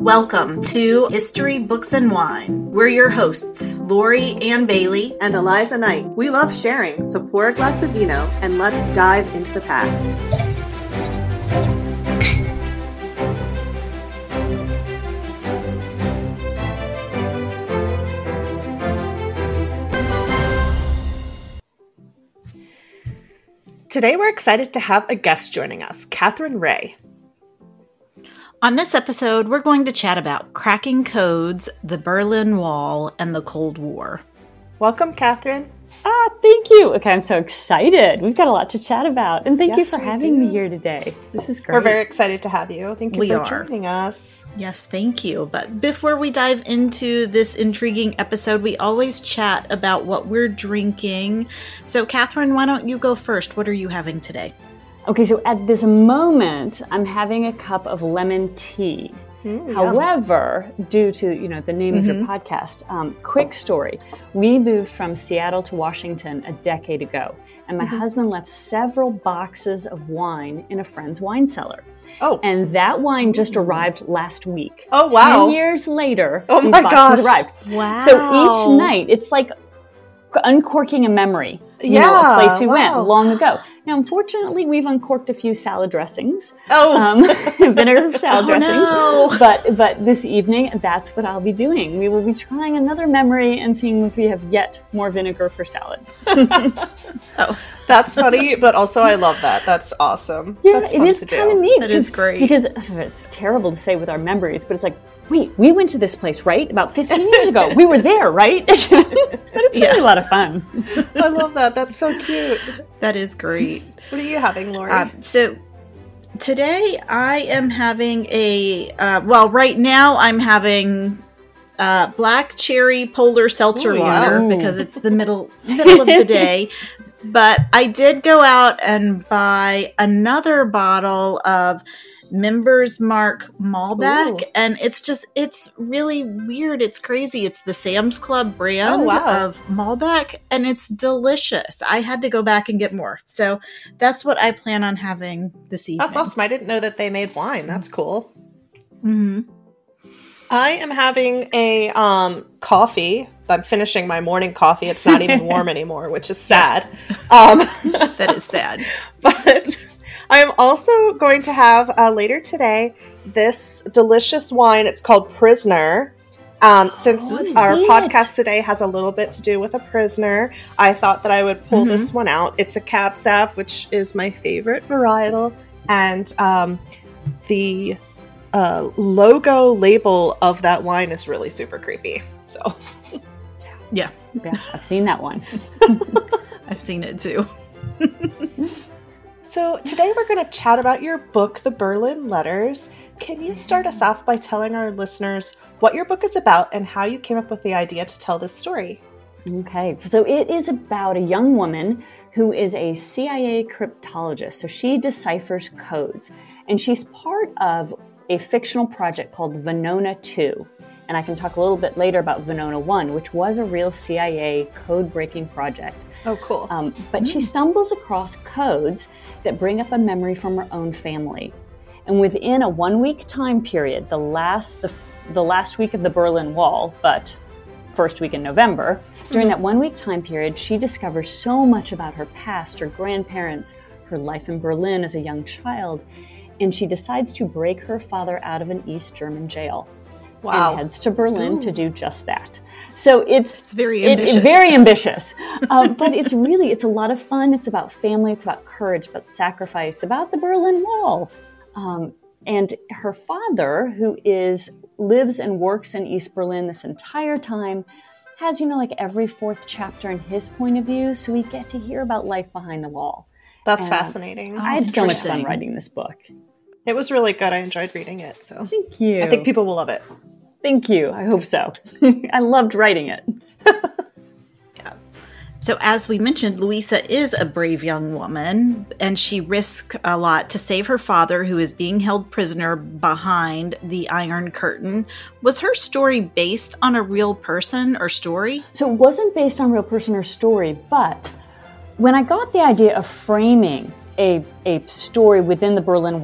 Welcome to History, Books, and Wine. We're your hosts, Lori Ann Bailey and Eliza Knight. We love sharing, so pour a glass of vino and let's dive into the past. Today we're excited to have a guest joining us, Catherine Ray. On this episode, we're going to chat about cracking codes, the Berlin Wall, and the Cold War. Welcome, Catherine. Thank you. Okay, I'm so excited. We've got a lot to chat about. And thank you for having me here today. This is great. We're very excited to have you. Thank you for joining us. Yes, thank you. But before we dive into this intriguing episode, we always chat about what we're drinking. So, Catherine, why don't you go first? What are you having today? Okay, so at this moment, I'm having a cup of lemon tea. However, due to the name of your podcast, quick story. We moved from Seattle to Washington a decade ago, and my husband left several boxes of wine in a friend's wine cellar. Oh. And that wine just arrived last week. Oh, wow. 10 years later, these boxes arrived. Wow. So each night, it's like uncorking a memory. A place we went long ago. Now, unfortunately, we've uncorked a few salad dressings. Vinegar salad dressings. No. But this evening, that's what I'll be doing. We will be trying another memory and seeing if we have yet more vinegar for salad. That's funny, but also I love that. That's awesome. Yeah, that's it is kind of neat. That is great. Because it's terrible to say with our memories, but it's like, wait, we went to this place, right? About 15 years ago. We were there, right? But it's really a lot of fun. I love that. That's so cute. That is great. What are you having, Lori? So today I am having right now I'm having black cherry polar seltzer water because it's the middle of the day. But I did go out and buy another bottle of Members Mark Malbec, and it's really weird. It's crazy. It's the Sam's Club brand of Malbec, and it's delicious. I had to go back and get more. So that's what I plan on having this evening. That's awesome. I didn't know that they made wine. That's cool. Mm-hmm. I am having a coffee. I'm finishing my morning coffee. It's not even warm anymore, which is sad. That is sad. But I am also going to have later today this delicious wine. It's called Prisoner. Since our podcast today has a little bit to do with a prisoner, I thought that I would pull this one out. It's a Cab Sav, which is my favorite varietal, and the logo label of that wine is really super creepy. So, yeah, I've seen that one. I've seen it too. So today we're going to chat about your book, The Berlin Letters. Can you start us off by telling our listeners what your book is about and how you came up with the idea to tell this story? Okay, so it is about a young woman who is a CIA cryptologist. So she deciphers codes, and she's part of a fictional project called Venona 2. And I can talk a little bit later about Venona 1, which was a real CIA code-breaking project. Oh, cool. But she stumbles across codes that bring up a memory from her own family. And within a 1-week time period, the last week of the Berlin Wall, but first week in November, during that 1-week time period, she discovers so much about her past, her grandparents, her life in Berlin as a young child, and she decides to break her father out of an East German jail. Wow. And heads to Berlin to do just that. So it's very ambitious. Very ambitious. But it's a lot of fun. It's about family. It's about courage, about sacrifice, about the Berlin Wall. And her father, who lives and works in East Berlin this entire time, has, every fourth chapter in his point of view. So we get to hear about life behind the wall. That's fascinating. I had so much fun writing this book. It was really good. I enjoyed reading it. So thank you. I think people will love it. Thank you. I hope so. I loved writing it. Yeah. So as we mentioned, Louisa is a brave young woman, and she risks a lot to save her father, who is being held prisoner behind the Iron Curtain. Was her story based on a real person or story? So it wasn't based on a real person or story, but when I got the idea of framing a story within the Berlin Wall,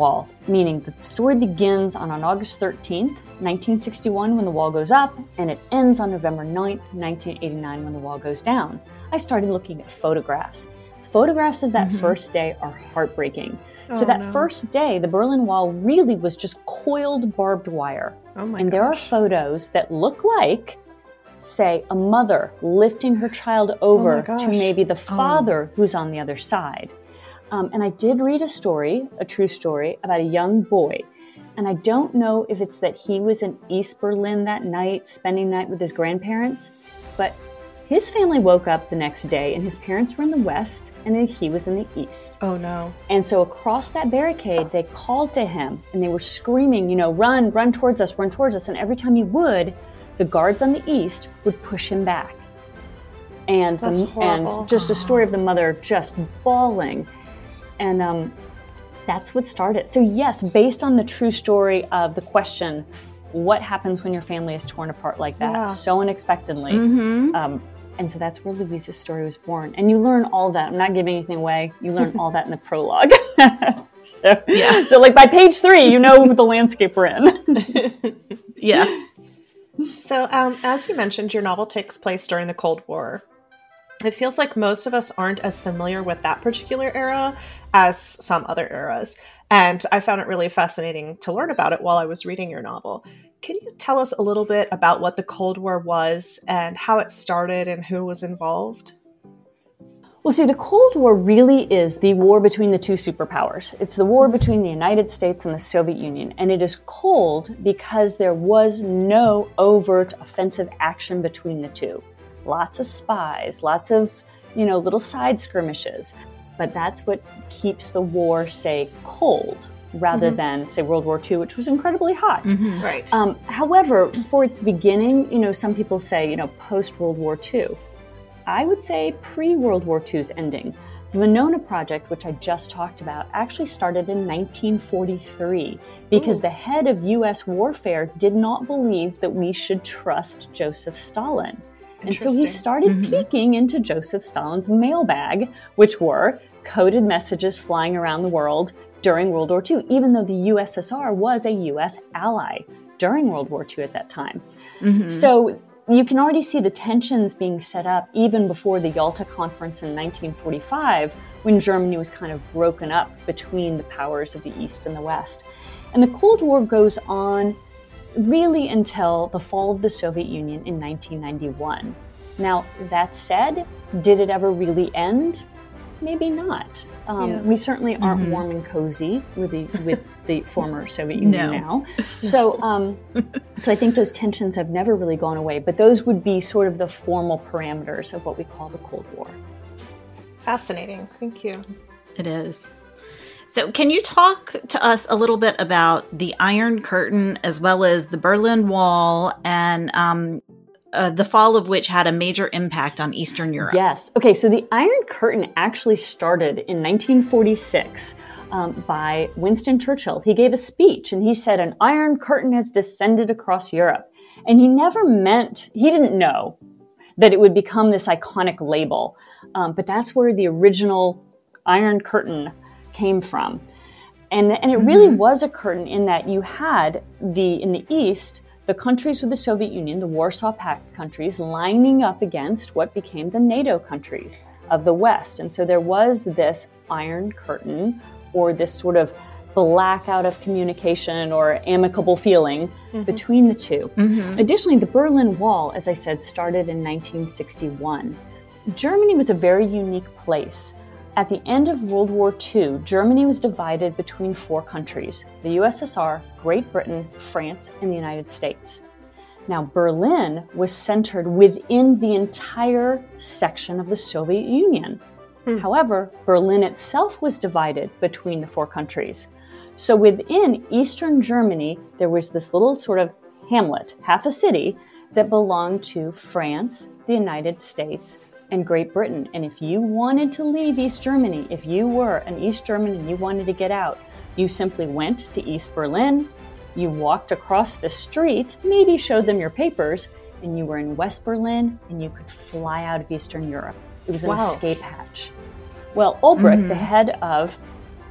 meaning the story begins on August 13th, 1961, when the wall goes up, and it ends on November 9th, 1989, when the wall goes down. I started looking at photographs. Photographs of that first day are heartbreaking. So that first day, the Berlin Wall really was just coiled barbed wire. Oh my and there are photos that look like, say, a mother lifting her child over to maybe the father who's on the other side. And I did read a true story, about a young boy. And I don't know if it's that he was in East Berlin that night, spending the night with his grandparents, but his family woke up the next day and his parents were in the west and then he was in the east. Oh no. And so across that barricade, they called to him and they were screaming, run towards us, run towards us. And every time he would, the guards on the east would push him back. And just a story of the mother just bawling. And that's what started. So yes, based on the true story of the question, what happens when your family is torn apart like that, so unexpectedly? And so that's where Louise's story was born. And you learn all that. I'm not giving anything away. You learn all that in the prologue. So like by page 3, you know the landscape we're in. Yeah. So as you mentioned, your novel takes place during the Cold War. It feels like most of us aren't as familiar with that particular era as some other eras. And I found it really fascinating to learn about it while I was reading your novel. Can you tell us a little bit about what the Cold War was and how it started and who was involved? Well, see, the Cold War really is the war between the two superpowers. It's the war between the United States and the Soviet Union. And it is cold because there was no overt offensive action between the two. Lots of spies, lots of, little side skirmishes. But that's what keeps the war, say, cold, rather than, say, World War II, which was incredibly hot. Right. However, for its beginning, some people say, post-World War II. I would say pre-World War II's ending. The Venona Project, which I just talked about, actually started in 1943 because the head of U.S. warfare did not believe that we should trust Joseph Stalin. And so he started peeking into Joseph Stalin's mailbag, which were coded messages flying around the world during World War II, even though the USSR was a U.S. ally during World War II at that time. So you can already see the tensions being set up even before the Yalta Conference in 1945, when Germany was kind of broken up between the powers of the East and the West. And the Cold War goes on really until the fall of the Soviet Union in 1991. Now, that said, did it ever really end? Maybe not. We certainly aren't warm and cozy with the former Soviet Union now. So I think those tensions have never really gone away, but those would be sort of the formal parameters of what we call the Cold War. Fascinating. Thank you. It is. So can you talk to us a little bit about the Iron Curtain as well as the Berlin Wall and the fall of which had a major impact on Eastern Europe? Yes. Okay, so the Iron Curtain actually started in 1946 by Winston Churchill. He gave a speech and he said, "An Iron Curtain has descended across Europe." And he didn't know that it would become this iconic label. But that's where the original Iron Curtain came from. And it really was a curtain in that you had in the East, the countries with the Soviet Union, the Warsaw Pact countries, lining up against what became the NATO countries of the West. And so there was this Iron Curtain, or this sort of blackout of communication or amicable feeling between the two. Additionally, the Berlin Wall, as I said, started in 1961. Germany was a very unique place. At the end of World War II, Germany was divided between 4 countries: the USSR, Great Britain, France, and the United States. Now, Berlin was centered within the entire section of the Soviet Union. However, Berlin itself was divided between the 4 countries. So within Eastern Germany, there was this little sort of hamlet, half a city, that belonged to France, the United States, and Great Britain. And if you wanted to leave East Germany, if you were an East German and you wanted to get out, you simply went to East Berlin, you walked across the street, maybe showed them your papers, and you were in West Berlin and you could fly out of Eastern Europe. It was an escape hatch. Well, Ulbricht, the head of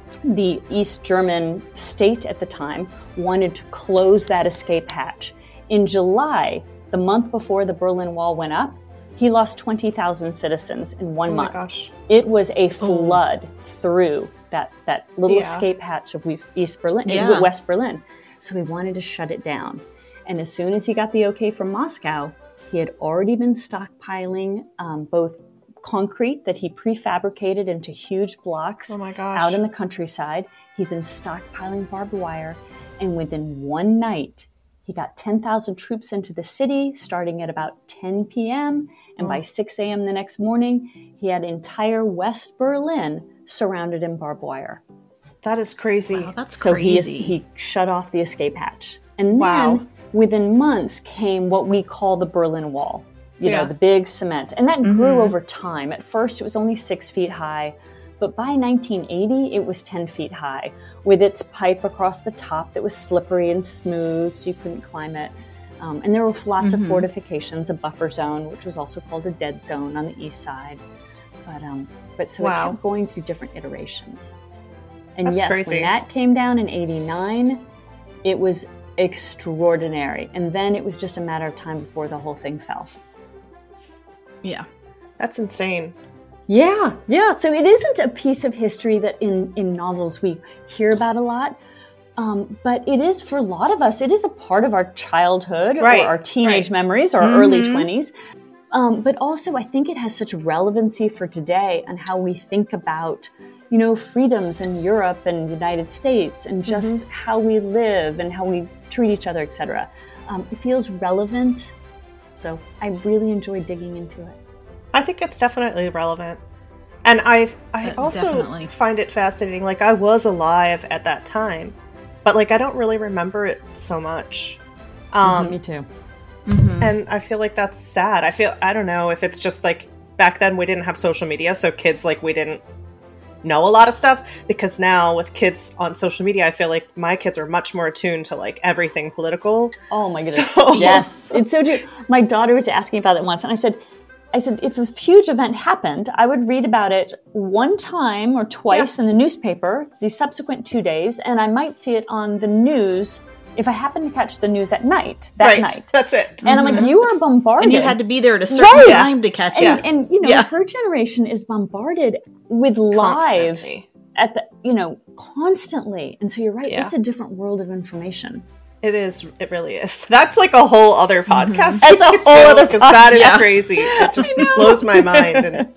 the East German state at the time wanted to close that escape hatch. In July, the month before the Berlin Wall went up, he lost 20,000 citizens in 1 month. Oh my gosh. It was a flood through that little escape hatch of West Berlin. So he wanted to shut it down. And as soon as he got the okay from Moscow, he had already been stockpiling both concrete that he prefabricated into huge blocks out in the countryside. He'd been stockpiling barbed wire. And within one night, he got 10,000 troops into the city, starting at about 10 p.m. And by 6 a.m. the next morning, he had entire West Berlin surrounded in barbed wire. That is crazy. Wow, that's crazy. So he shut off the escape hatch. And then within months came what we call the Berlin Wall, you know, the big cement. And that grew over time. At first, it was only 6 feet high. But by 1980, it was 10 feet high, with its pipe across the top that was slippery and smooth, so you couldn't climb it. And there were lots of fortifications, a buffer zone, which was also called a dead zone on the east side. But so it kept going through different iterations. And That's yes, crazy. when that came down in 89, it was extraordinary. And then it was just a matter of time before the whole thing fell. Yeah. That's insane. Yeah. So it isn't a piece of history that in novels we hear about a lot. But it is, for a lot of us, it is a part of our childhood or our teenage memories or early 20s. But also, I think it has such relevancy for today and how we think about, you know, freedoms in Europe and the United States and just how we live and how we treat each other, etc. It feels relevant. So I really enjoy digging into it. I think it's definitely relevant. And I also find it fascinating. Like, I was alive at that time, but like I don't really remember it so much. Me too. And I feel like that's sad. I don't know if it's just like back then we didn't have social media, so kids, like, we didn't know a lot of stuff, because now with kids on social media, I feel like my kids are much more attuned to like everything political. Oh my goodness. So, yes. It's so true. My daughter was asking about it once, and I said, if a huge event happened, I would read about it one time or twice in the newspaper the subsequent 2 days, and I might see it on the news if I happen to catch the news at night, night. That's it. And I'm like, you are bombarded. And you had to be there at a certain time to catch it. And you know, her generation is bombarded with live at the, you know, constantly. And so you're right, it's a different world of information. It is. It really is. That's like a whole other podcast. That's a whole other because that is crazy. It just blows my mind. And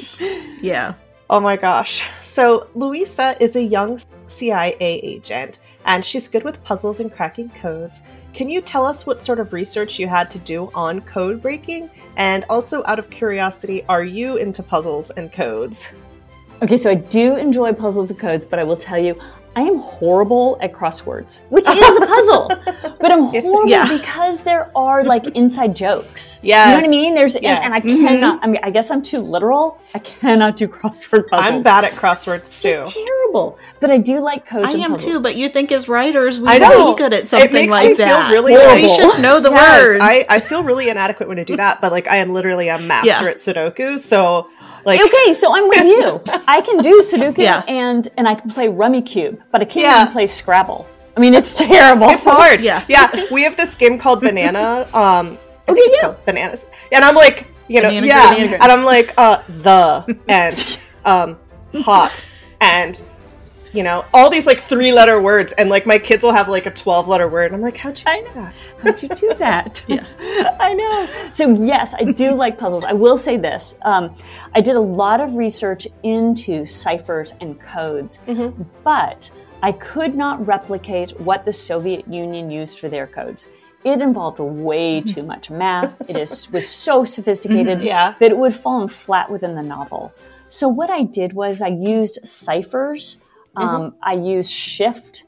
oh my gosh. So Louisa is a young CIA agent, and she's good with puzzles and cracking codes. Can you tell us what sort of research you had to do on code breaking? And also, out of curiosity, are you into puzzles and codes? Okay, so I do enjoy puzzles and codes, but I will tell you, I am horrible at crosswords, which is a puzzle, but I'm horrible because there are like inside jokes. Yes. You know what I mean? And I cannot, I mean, I guess I'm too literal. I cannot do crossword puzzles. I'm bad at crosswords too. They're terrible, but I do like codes and puzzles. I am too, but you think as writers, we I know. be good at something like that. Feel really we should know the words. I feel really inadequate when I do that, but like I am literally a master at Sudoku, so... Like, okay, so I'm with you. I can do Sudoku and I can play Rummy Cube, but I can't even play Scrabble. I mean, it's terrible. It's hard. Yeah. We have this game called Banana. Called Bananas, and I'm like, you know, and I'm like, the and hot and. You know, all these like 3-letter words, and like my kids will have like a 12-letter word. And I'm like, how'd you do that? How'd you do that? I know. So yes, I do like puzzles. I will say this. I did a lot of research into ciphers and codes, but I could not replicate what the Soviet Union used for their codes. It involved way too much math. It was so sophisticated that it would fall flat within the novel. So what I did was I used ciphers. I use shift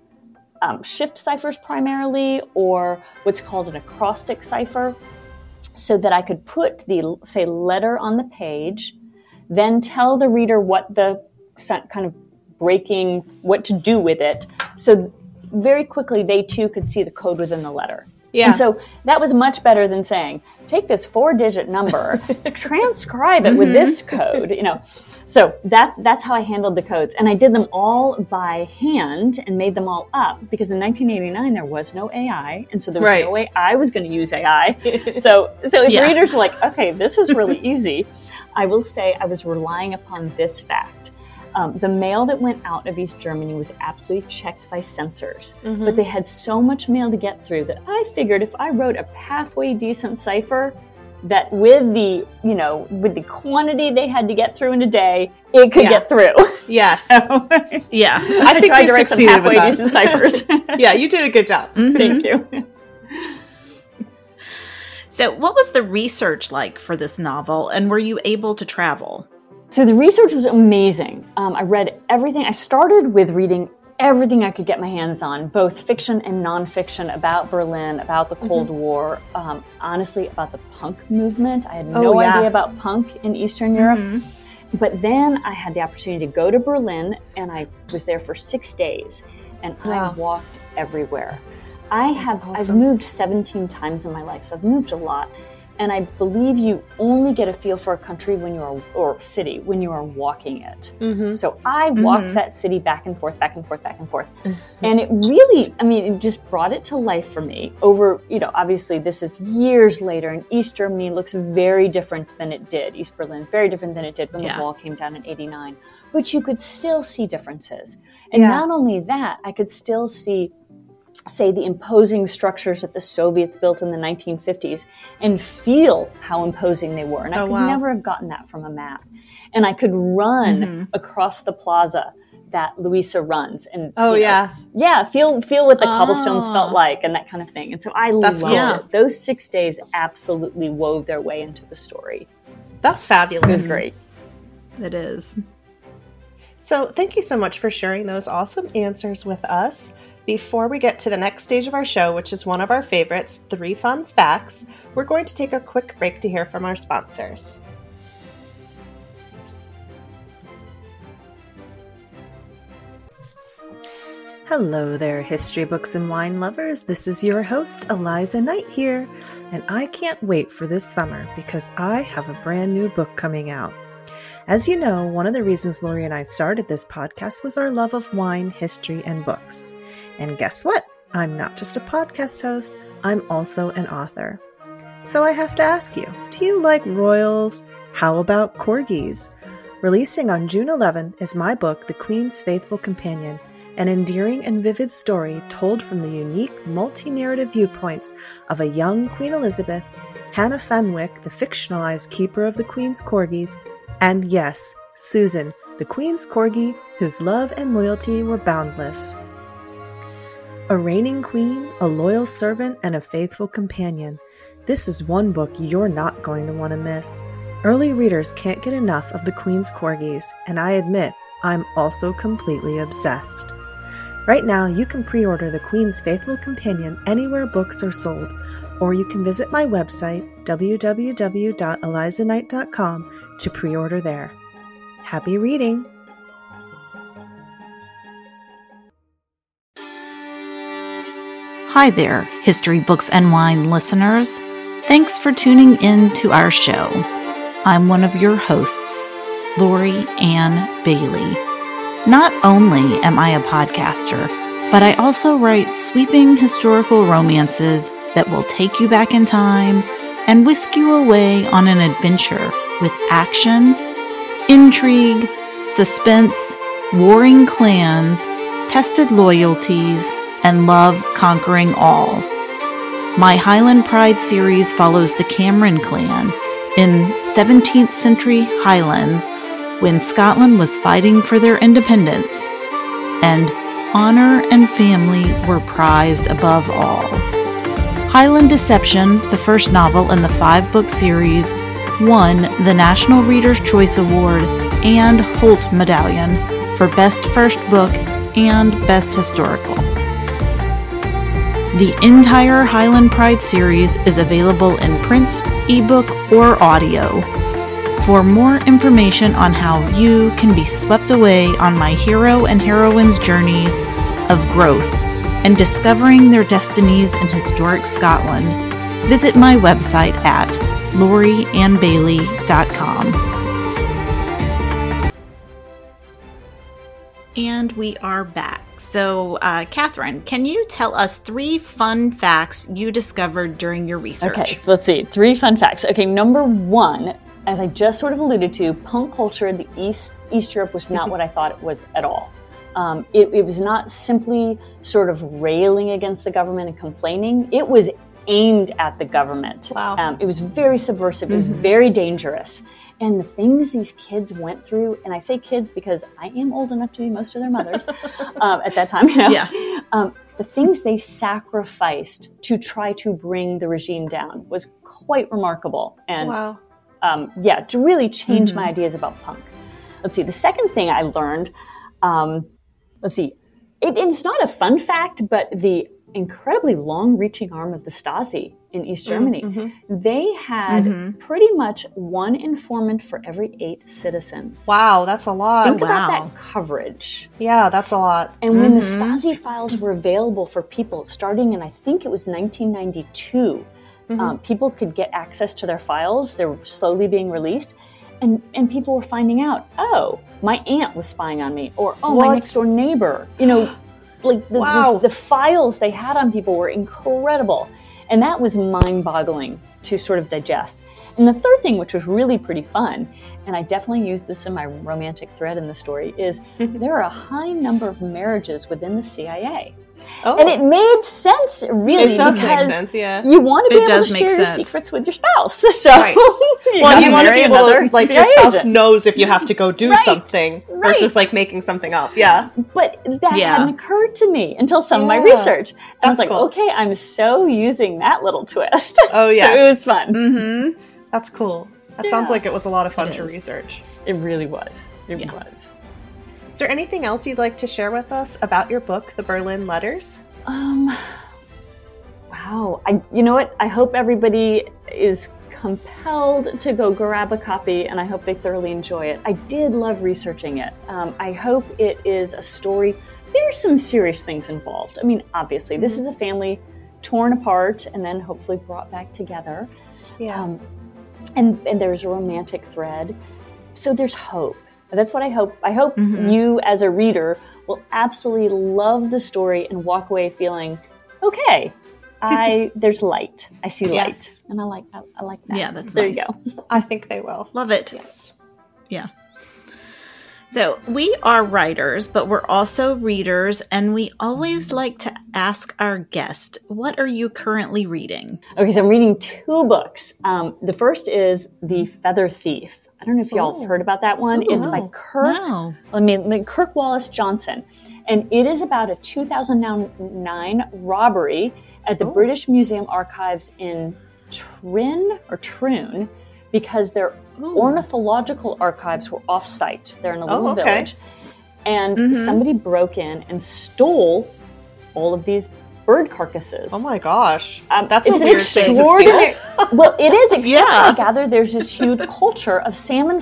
ciphers primarily, or what's called an acrostic cipher, so that I could put the, say, letter on the page, then tell the reader what the kind of breaking, what to do with it. So very quickly, they too could see the code within the letter. Yeah. And so that was much better than saying, take this 4-digit number, transcribe it with this code, you know. So that's how I handled the codes. And I did them all by hand and made them all up because in 1989 there was no AI. And so there was no way I was going to use AI. So if readers are like, okay, this is really easy, I will say I was relying upon this fact. The mail that went out of East Germany was absolutely checked by censors, but they had so much mail to get through that I figured if I wrote a halfway decent cipher, that with the quantity they had to get through in a day, it could get through. Yes. So, I think tried you to write some succeeded halfway with that. decent ciphers. Yeah, you did a good job. Thank you. So what was the research like for this novel, and were you able to travel? So the research was amazing. I read everything. I started with reading everything I could get my hands on, both fiction and nonfiction about Berlin, about the Cold War, honestly, about the punk movement. I had no idea about punk in Eastern Europe. But then I had the opportunity to go to Berlin, and I was there for 6 days, and I walked everywhere. I've moved 17 times in my life, so I've moved a lot. And I believe you only get a feel for a country or city when you are walking it. So I walked that city back and forth. And it really, it just brought it to life for me over, obviously this is years later, and East Germany looks very different than it did. East Berlin, very different than it did when the wall came down in 89. But you could still see differences. And not only that, I could still see, say, the imposing structures that the Soviets built in the 1950s and feel how imposing they were. And I could never have gotten that from a map. And I could run across the plaza that Louisa runs and feel what the cobblestones felt like and that kind of thing. And so I loved it. Those 6 days absolutely wove their way into the story. That's fabulous. It was great. It is. So thank you so much for sharing those awesome answers with us. Before we get to the next stage of our show, which is one of our favorites, 3 Fun Facts, we're going to take a quick break to hear from our sponsors. Hello there, history books and wine lovers. This is your host, Eliza Knight here, and I can't wait for this summer because I have a brand new book coming out. As you know, one of the reasons Lori and I started this podcast was our love of wine, history, and books. And guess what? I'm not just a podcast host, I'm also an author. So I have to ask you, do you like royals? How about corgis? Releasing on June 11th is my book, The Queen's Faithful Companion, an endearing and vivid story told from the unique multi-narrative viewpoints of a young Queen Elizabeth, Hannah Fenwick, the fictionalized keeper of the Queen's corgis, and yes, Susan, the Queen's corgi, whose love and loyalty were boundless. A reigning queen, a loyal servant, and a faithful companion. This is one book you're not going to want to miss. Early readers can't get enough of the Queen's corgis, and I admit, I'm also completely obsessed. Right now, you can pre-order The Queen's Faithful Companion anywhere books are sold, or you can visit my website, www.elizaknight.com, to pre-order there. Happy reading! Hi there, History Books and Wine listeners. Thanks for tuning in to our show. I'm one of your hosts, Lori Ann Bailey. Not only am I a podcaster, but I also write sweeping historical romances that will take you back in time and whisk you away on an adventure with action, intrigue, suspense, warring clans, tested loyalties, and love conquering all. My Highland Pride series follows the Cameron clan in 17th century Highlands when Scotland was fighting for their independence, and honor and family were prized above all. Highland Deception, the first novel in the 5-book series, won the National Reader's Choice Award and Holt Medallion for Best First Book and Best Historical. The entire Highland Pride series is available in print, ebook, or audio. For more information on how you can be swept away on my hero and heroine's journeys of growth and discovering their destinies in historic Scotland, visit my website at loriannbailey.com. And we are back. So, Catherine, can you tell us 3 fun facts you discovered during your research? Okay, let's see. 3 fun facts. Okay, number 1, as I just sort of alluded to, punk culture in the East Europe was not what I thought it was at all. It was not simply sort of railing against the government and complaining. It was aimed at the government. Wow. It was very subversive. It was very dangerous. And the things these kids went through, and I say kids because I am old enough to be most of their mothers at that time, the things they sacrificed to try to bring the regime down was quite remarkable. And to really change my ideas about punk. Let's see, the second thing I learned, it's not a fun fact, but the incredibly long-reaching arm of the Stasi in East Germany. They had pretty much 1 informant for every 8 citizens. Wow, that's a lot. Think about that coverage. Yeah, that's a lot. And when the Stasi files were available for people, starting in, I think it was 1992, people could get access to their files. They were slowly being released. And people were finding out, oh, my aunt was spying on me, or my next door neighbor. You know, like the files they had on people were incredible. And that was mind-boggling to sort of digest. And the third thing, which was really pretty fun, and I definitely used this in my romantic thread in the story, is there are a high number of marriages within the CIA. Oh. And it made sense, really, it does because make sense, yeah. you want to be able to share your secrets with your spouse. So right. you want to be able to, like, your spouse agent. knows if you have to go do something versus, like, making something up. Yeah. But that hadn't occurred to me until some of my research. And I was like, okay, I'm so using that little twist. Oh, yeah. So it was fun. That's cool. That sounds like it was a lot of fun to research. It really was. It was. Is there anything else you'd like to share with us about your book, The Berlin Letters? Wow. You know what? I hope everybody is compelled to go grab a copy, and I hope they thoroughly enjoy it. I did love researching it. I hope it is a story. There's some serious things involved. I mean, obviously, this is a family torn apart and then hopefully brought back together. Yeah. And there's a romantic thread. So there's hope. That's what I hope. I hope you, as a reader, will absolutely love the story and walk away feeling, okay, there's light. I see light, and I like that. Yeah, that's there. Nice. You go. I think they will love it. Yes. Yeah. So we are writers, but we're also readers, and we always like to ask our guest, what are you currently reading? Okay, so I'm reading 2 books. The first is The Feather Thief. I don't know if y'all have heard about that one. It's by Kirk Wallace Johnson. And it is about a 2009 robbery at the British Museum Archives in Troon, because their ornithological archives were off-site. They're in a little village. And somebody broke in and stole all of these bird carcasses. Oh my gosh. That's a weird thing to steal. Well, it is, except I gather there's this huge culture of salmon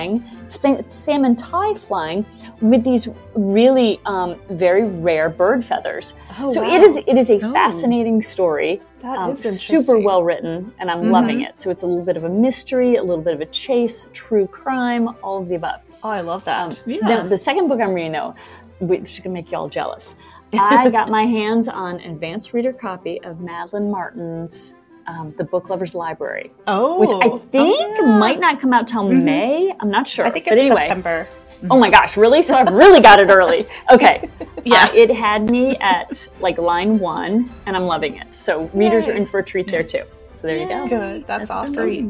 tie flying with these really very rare bird feathers. It is a fascinating story. That is interesting. Super well written, and I'm loving it. So it's a little bit of a mystery, a little bit of a chase, true crime, all of the above. Oh, I love that. The second book I'm reading, though, which is going to make y'all jealous, I got my hands on an advanced reader copy of Madeline Martin's The Book Lover's Library. Which I think might not come out till May. I'm not sure. I think it's September. Oh my gosh, really? So I've really got it early. Okay. It had me at like line 1, and I'm loving it. So readers are in for a treat there too. So there you go. Good. That's awesome. Great.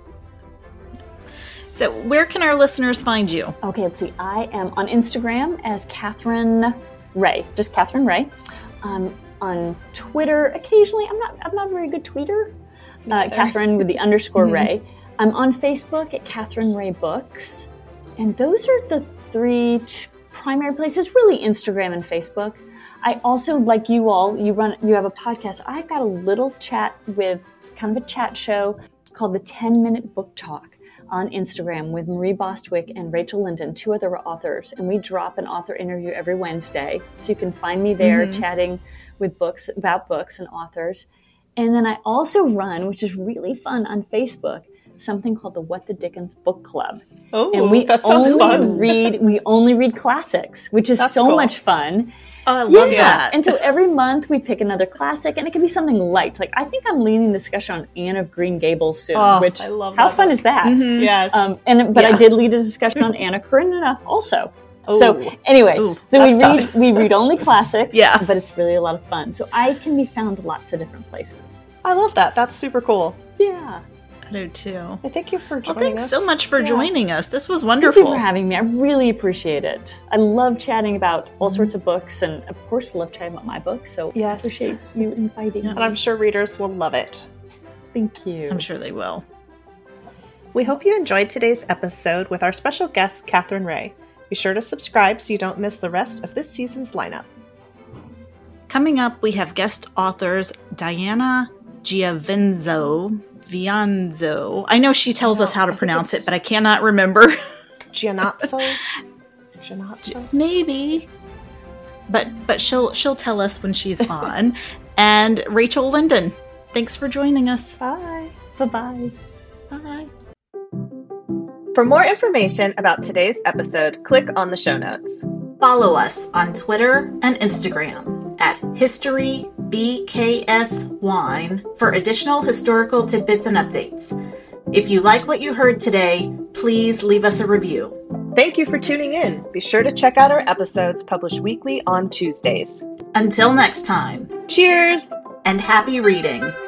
So where can our listeners find you? Okay, let's see. I am on Instagram as Catherine Ray, just Catherine Ray. On Twitter, occasionally. I'm not a very good tweeter. Catherine with the _ Ray. I'm on Facebook at Catherine Ray Books. And those are the 3 primary places, really Instagram and Facebook. I also, like you all, you have a podcast. I've got a little chat with, kind of a chat show called the 10-Minute Book Talk on Instagram with Marie Bostwick and Rachel Linden, 2 other authors. And we drop an author interview every Wednesday. So you can find me there chatting with about books and authors. And then I also run, which is really fun on Facebook, something called the What the Dickens Book Club. Oh, and that sounds fun. We only read classics, which is so cool. much fun. Oh, I love that. And so every month we pick another classic, and it can be something light. Like I think I'm leading the discussion on Anne of Green Gables soon. Which I love how that fun book. is that? Mm-hmm. Yes. But I did lead a discussion on Anna Karenina also. Ooh. So anyway, that's we read only classics. Yeah. But it's really a lot of fun. So I can be found lots of different places. I love that. That's super cool. Yeah. I do too. Well, thank you for joining Well, thanks us. so much for joining us. This was Thank wonderful. you for having me. I really appreciate it. I love chatting about all sorts of books, and of course, love chatting about my books. So I Yes. appreciate you inviting me. And I'm sure readers will love it. Thank you. I'm sure they will. We hope you enjoyed today's episode with our special guest, Catherine Ray. Be sure to subscribe so you don't miss the rest of this season's lineup. Coming up, we have guest authors Diana Vianzo. I know she tells us how to pronounce it, but I cannot remember. Gianazzo? Maybe. But she'll tell us when she's on. And Rachel Linden. Thanks for joining us. Bye. Bye-bye. Bye. For more information about today's episode, click on the show notes. Follow us on Twitter and Instagram at HistoryBKSWine for additional historical tidbits and updates. If you like what you heard today, please leave us a review. Thank you for tuning in. Be sure to check out our episodes published weekly on Tuesdays. Until next time, Cheers! and happy reading.